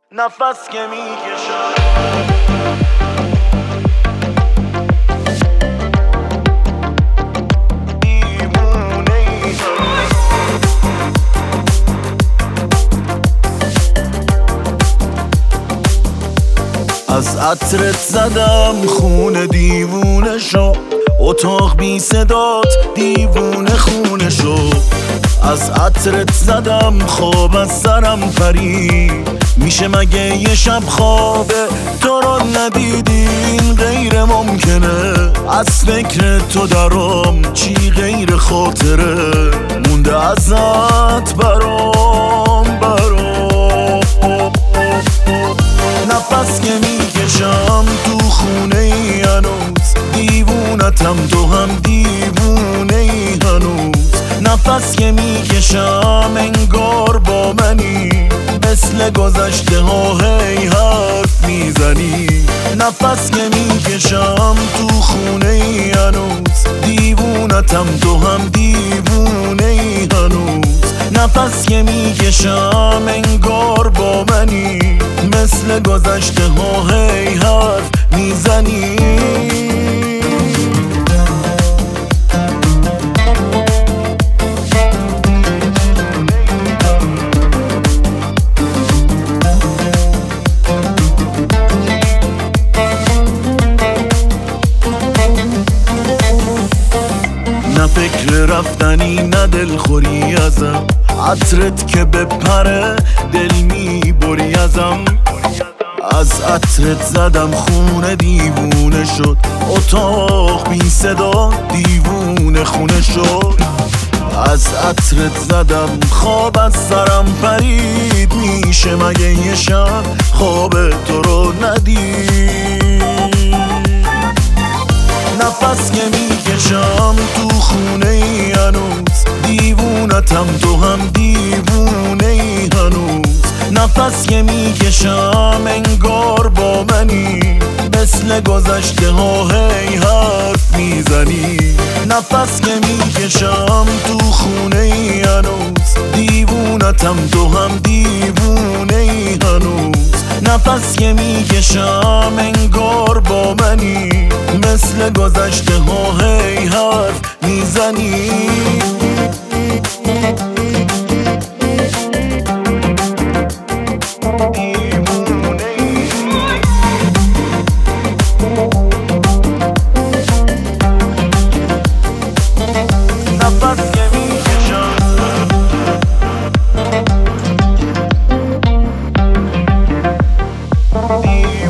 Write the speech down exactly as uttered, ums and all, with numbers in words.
نفس که میکشم از عطرت زدم خونه دیوونه شو، اتاق بی صدات دیوونه خونه شو. از عطرت زدم خواب از سرم پرید، میشه مگه یه شب خوابه تو رو ندیدین؟ غیر ممکنه از فکر تو درام، چی غیر خاطره مونده ازت برام برام. نفس که میکشم تو خونه ای هنوز، دیوونتم تو هم دیوونه ای هنوز. نفس که میکشم انگار با منی، مثل گذشته ها هی حرف میزنی. نفس که میکشم تو خونه ای هنوز، دیوونتم تو هم دیوونه ای هنوز. نفس که میکشم انگار با منی، مثل گذشته ها هی حرف میزنی. نه فکر رفتنی نه دلخوری ازم، عطرت که بپره دل میبری ازم. از عطرت زدم خونه دیوونه شد، اتاق بی صدا دیوونه خونه شد. از عطرت زدم خواب از سرم پرید، میشه مگه یه شب خواب تو رو ندید؟ نفس که میکشم تو خونه ای هنوز، دیوونتم تو هم دیوونه ای هنوز. نفس که میکشم انگار با منی، مثل گذشته ها هی حرف میزنی. نفس که میکشم تو خونه ای هنوز، دیوونتم تو هم دیوونه ای هنوز. نفس که میکشم انگار با منی، مثل گذشته ها هی حرف میزنی. نفس که میکشم